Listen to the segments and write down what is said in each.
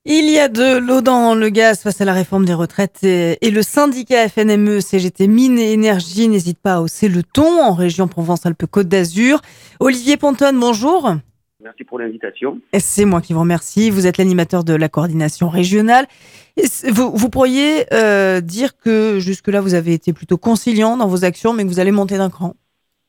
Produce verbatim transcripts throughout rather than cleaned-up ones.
Il y a de l'eau dans le gaz face à la réforme des retraites et, et le syndicat F N M E C G T Mines et Énergie n'hésite pas à hausser le ton en région Provence-Alpes-Côte d'Azur. Olivier Pontonne, bonjour. Merci pour l'invitation. C'est moi qui vous remercie. Vous êtes l'animateur de la coordination régionale. Et c- vous, vous pourriez euh, dire que jusque-là, vous avez été plutôt conciliant dans vos actions, mais que vous allez monter d'un cran.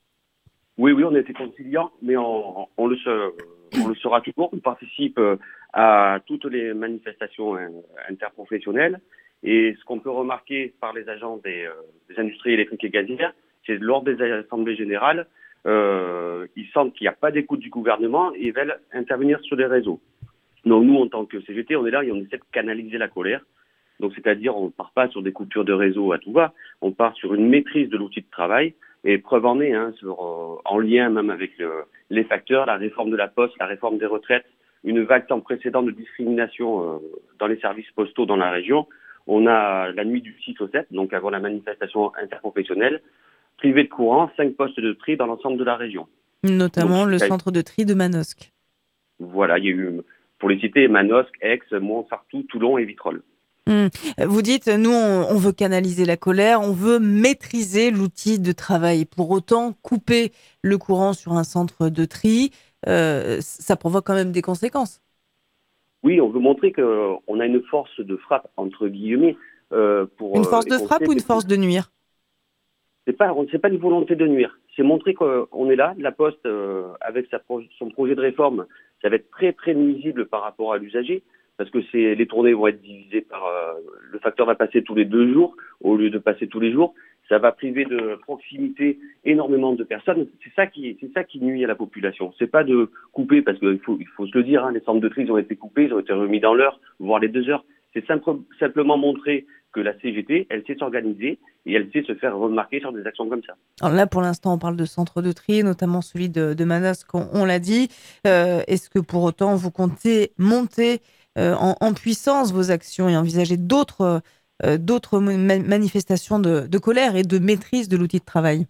Oui, oui, on a été conciliants, mais on, on le, se- on le sera toujours. On participe euh, à toutes les manifestations euh, interprofessionnelles. Et ce qu'on peut remarquer par les agents des, euh, des industries électriques et gazières, c'est lors des assemblées générales, euh, ils sentent qu'il n'y a pas d'écoute du gouvernement et ils veulent intervenir sur les réseaux. Donc nous, en tant que C G T, on est là et on essaie de canaliser la colère. Donc, c'est-à-dire, on ne part pas sur des coupures de réseau à tout va, on part sur une maîtrise de l'outil de travail, et preuve en est, hein, sur, euh, en lien même avec le, les facteurs, la réforme de la poste, la réforme des retraites, une vague sans précédent de discrimination euh, dans les services postaux dans la région. On a la nuit du six au sept, donc avant la manifestation interprofessionnelle, privé de courant, cinq postes de tri dans l'ensemble de la région. Donc, Notamment le centre de tri de Manosque. voilà, il y a eu, pour les citer, Manosque, Aix, Mont-Sartoux, Toulon et Vitrolles. Hum. Vous dites, nous, on, on veut canaliser la colère, on veut maîtriser l'outil de travail. Pour autant, couper le courant sur un centre de tri, euh, ça provoque quand même des conséquences. Oui, on veut montrer qu'on a une force de frappe, entre guillemets, euh, pour, Une euh, force et de qu'on frappe sait ou que une force de nuire? c'est pas, c'est pas une volonté de nuire. C'est montrer qu'on est là. La Poste, euh, avec sa pro- son projet de réforme, ça va être très, très nuisible par rapport à l'usager, parce que c'est, les tournées vont être divisées par, euh, le facteur va passer tous les deux jours, au lieu de passer tous les jours. Ça va priver de proximité énormément de personnes. C'est ça qui, c'est ça qui nuit à la population. C'est pas de couper, parce qu'il faut, il faut se le dire, hein, les centres de tri ils ont été coupés, ils ont été remis dans l'heure, voire les deux heures. C'est simple- simplement montrer que la C G T, elle sait s'organiser et elle sait se faire remarquer sur des actions comme ça. Alors là, pour l'instant, on parle de centre de tri, notamment celui de, de Manosque, on, on l'a dit. Euh, est-ce que pour autant, vous comptez monter euh, en, en puissance vos actions et envisager d'autres euh, d'autres ma- manifestations de, de colère et de maîtrise de l'outil de travail?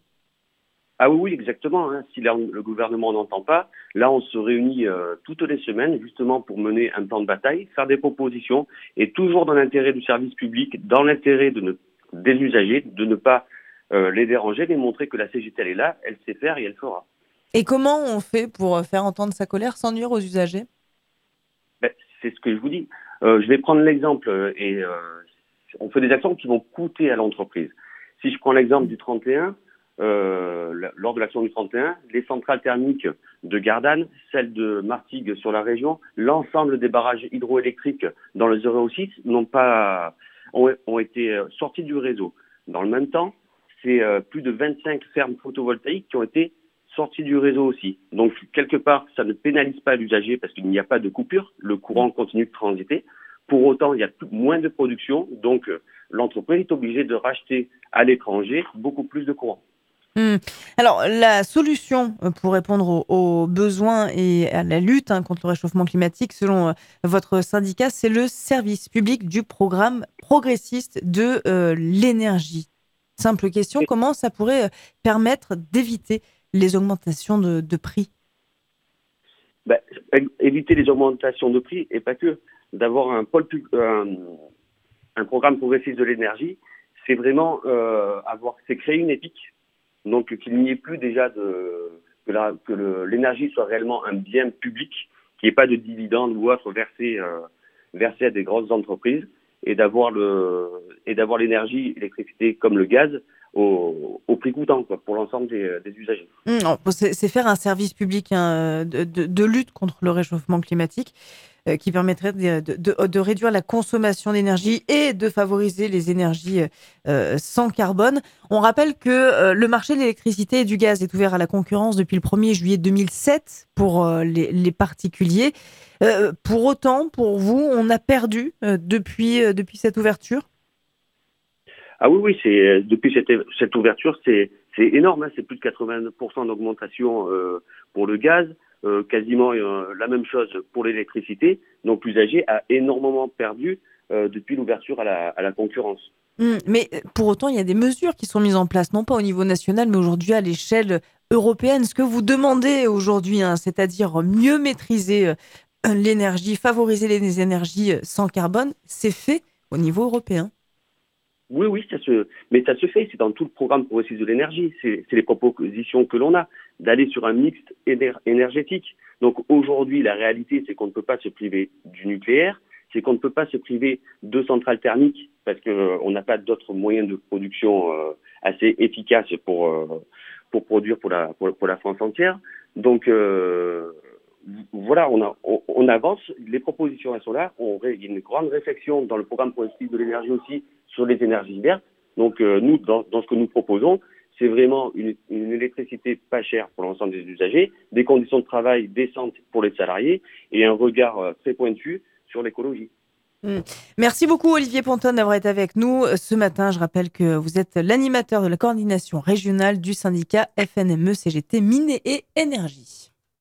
Ah oui, oui, exactement, hein. Si la- le gouvernement n'entend pas, là on se réunit euh, toutes les semaines justement pour mener un plan de bataille, faire des propositions et toujours dans l'intérêt du service public, dans l'intérêt de ne- des usagers, de ne pas euh, les déranger, mais montrer que la C G T elle est là, elle sait faire et elle fera. Et comment on fait pour faire entendre sa colère sans nuire aux usagers? Ben, c'est ce que je vous dis. Euh, je vais prendre l'exemple euh, et euh, on fait des actions qui vont coûter à l'entreprise. Si je prends l'exemple du trente et un, euh, la- lors de l'action du trente et un, les centrales thermiques de Gardanne, celles de Martigues sur la région, l'ensemble des barrages hydroélectriques dans le zéro six n'ont pas ont, ont été euh, sortis du réseau. Dans le même temps, c'est euh, plus de vingt-cinq fermes photovoltaïques qui ont été sorties du réseau aussi. Donc, quelque part, ça ne pénalise pas l'usager parce qu'il n'y a pas de coupure, le courant continue de transiter. Pour autant, il y a plus- moins de production, donc euh, l'entreprise est obligée de racheter à l'étranger beaucoup plus de courant. Hmm. Alors, la solution euh, pour répondre aux, aux besoins et à la lutte hein, contre le réchauffement climatique, selon euh, votre syndicat, c'est le service public du programme progressiste de euh, l'énergie. Simple question, Et, comment ça pourrait euh, permettre d'éviter les augmentations de, de prix? ben, é- éviter les augmentations de prix et pas que, d'avoir un pôle pub- un, un programme progressiste de l'énergie, c'est vraiment euh, avoir, c'est créer une éthique, donc qu'il n'y ait plus déjà de que la- que le- l'énergie soit réellement un bien public, qu'il n'y ait pas de dividendes ou autres versés euh, versés à des grosses entreprises, et d'avoir le et d'avoir l'énergie, l'électricité comme le gaz au, au prix coûtant quoi, pour l'ensemble des, des usagers. Hmm, non, c'est c'est faire un service public hein, de, de- de lutte contre le réchauffement climatique euh, qui permettrait de, de- de- de réduire la consommation d'énergie et de favoriser les énergies euh, sans carbone. On rappelle que euh, le marché de l'électricité et du gaz est ouvert à la concurrence depuis le premier juillet deux mille sept pour euh, les, les particuliers. Euh, pour autant, pour vous, on a perdu euh, depuis, euh, depuis cette ouverture? Ah oui, oui, c'est depuis cette, cette ouverture, c'est c'est énorme, hein, c'est plus de quatre-vingts pour cent d'augmentation euh, pour le gaz, euh, quasiment euh, la même chose pour l'électricité. Donc l'usager a énormément perdu euh, depuis l'ouverture à la, à la concurrence. Hmm, mais euh, pour autant, il y a des mesures qui sont mises en place, non pas au niveau national, mais aujourd'hui à l'échelle européenne. Ce que vous demandez aujourd'hui, hein, c'est-à-dire mieux maîtriser euh, l'énergie, favoriser les énergies sans carbone, c'est fait au niveau européen. Oui, oui, ça se, mais ça se fait. C'est dans tout le programme progressiste de l'énergie. C'est, c'est les propositions que l'on a d'aller sur un mix éner- énergétique. Donc aujourd'hui, la réalité, c'est qu'on ne peut pas se priver du nucléaire, c'est qu'on ne peut pas se priver de centrales thermiques parce qu'on euh, n'a pas d'autres moyens de production euh, assez efficaces pour euh, pour produire pour la pour, pour la France entière. Donc euh, voilà, on, a, on, on avance. Les propositions elles sont là. On, il y a une grande réflexion dans le programme progressiste de l'énergie aussi sur les énergies vertes. Donc euh, nous, dans, dans ce que nous proposons, c'est vraiment une, une électricité pas chère pour l'ensemble des usagers, des conditions de travail décentes pour les salariés et un regard euh, très pointu sur l'écologie. Mmh. Merci beaucoup Olivier Ponton d'avoir été avec nous ce matin. Je rappelle que vous êtes l'animateur de la coordination régionale du syndicat F N M E C G T Mines et Énergie.